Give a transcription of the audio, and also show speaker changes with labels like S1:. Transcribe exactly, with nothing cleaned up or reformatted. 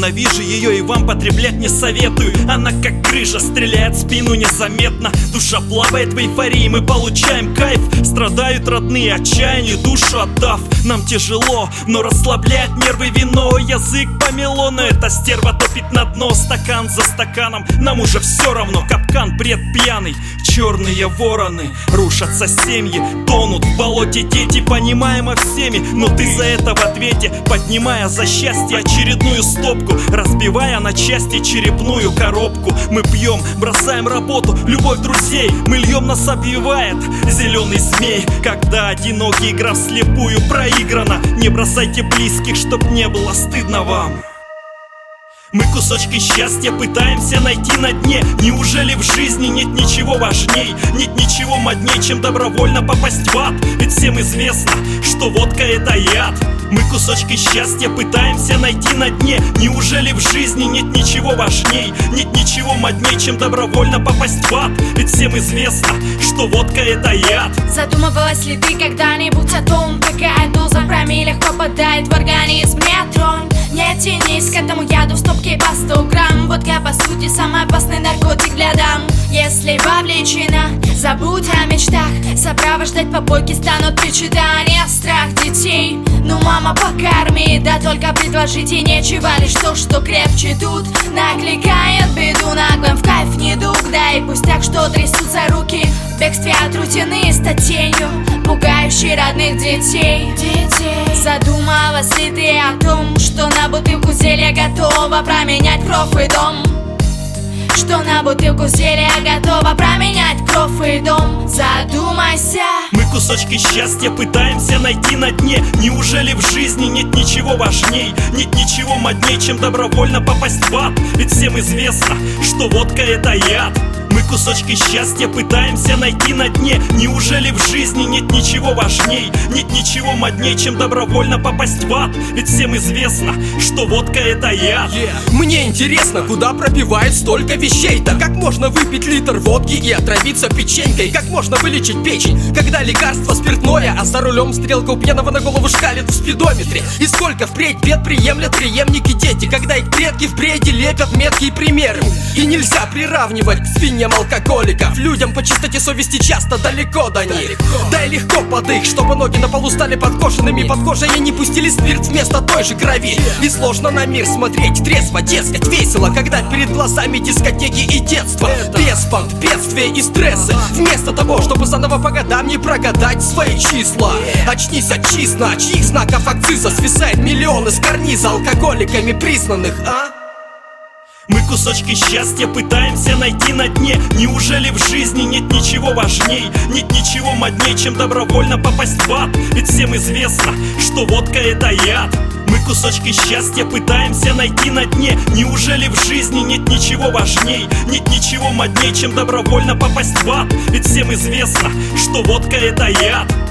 S1: Ненавижу ее и вам потреблять не советую. Она как крыша, стреляет в спину незаметно. Душа плавает в эйфории, мы получаем кайф. Страдают родные, отчаянию душу отдав. Нам тяжело, но расслабляет нервы вино. Язык помело, но эта стерва топит на дно. Стакан за стаканом, нам уже все равно. Капкан, бред пьяный, черные вороны. Рушатся семьи, тонут в болоте дети. Понимаемо всеми, но ты за это в ответе. Поднимая за счастье очередную стопку, разбивая на части черепную коробку. Мы пьем, бросаем работу, любовь друзей. Мы льем, нас обвивает зеленый змей. Когда одинокий, игра вслепую проиграна. Не бросайте близких, чтоб не было стыдно вам. Мы кусочки счастья пытаемся найти на дне. Неужели в жизни нет ничего важней? Нет ничего модней, чем добровольно попасть в ад? Ведь всем известно, что водка это яд. Мы кусочки счастья пытаемся найти на дне. Неужели в жизни нет ничего важней? Нет ничего модней, чем добровольно попасть в ад? Ведь всем известно, что водка это яд.
S2: Задумывалась ли ты когда-нибудь о том, какая доза промилле попадает в организм? Не тронь, не тянись к этому яду в стопке по сто грамм. Водка по сути самый опасный наркотик для дам. Если вовлечена, забудь о мечтах. Сопровождать попойки станут причитания. Страх детей, ну мама покорми. Да только предложить ей нечего, лишь то, что крепче тут накликает беду наглым в кайф недуг. Да и пустяк, что трясутся руки в бегстве от рутины, стать тенью, пугающей родных детей. Детей. Задумалась ли ты о том, что на бутылку зелья готова променять кровь и дом? Что на бутылку зелья готова променять кровь и дом? Задумайся.
S1: Мы кусочки счастья пытаемся найти на дне. Неужели в жизни нет ничего важней? Нет ничего модней, чем добровольно попасть в ад? Ведь всем известно, что водка это яд. Мы кусочки счастья пытаемся найти на дне. Неужели в жизни нет ничего важней? Нет ничего модней, чем добровольно попасть в ад? Ведь всем известно, что водка это яд.
S3: yeah. Мне интересно, куда пропивают столько вещей? Да как можно выпить литр водки и отравиться печенькой? Как можно вылечить печень, когда лекарство спиртное, а за рулем стрелка у пьяного на голову шкалит в спидометре? И сколько впредь бед приемлят преемники дети, когда их предки впредь лепят меткие примеры? И нельзя приравнивать к свиньям алкоголиков. Людям по чистоте совести часто далеко до них. Далеко. Да и легко под их, чтобы ноги на полу стали подкошенными. Под кожей не пустили спирт вместо той же крови. И сложно на мир смотреть трезво, дескать, весело, когда перед глазами дискотеки и детство. Без понт, бедствия и стрессы. Вместо того, чтобы заново по годам не прогадать свои числа. Очнись от числа, от чьих знаков акциза свисает миллионы с карниза алкоголиками признанных, а?
S1: Мы кусочки счастья пытаемся найти на дне. Неужели в жизни нет ничего важней? Нет ничего модней, чем добровольно попасть в ад? Ведь всем известно, что водка это яд. Мы кусочки счастья пытаемся найти на дне. Неужели в жизни нет ничего важней? Нет ничего модней, чем добровольно попасть в ад? Ведь всем известно, что водка это яд.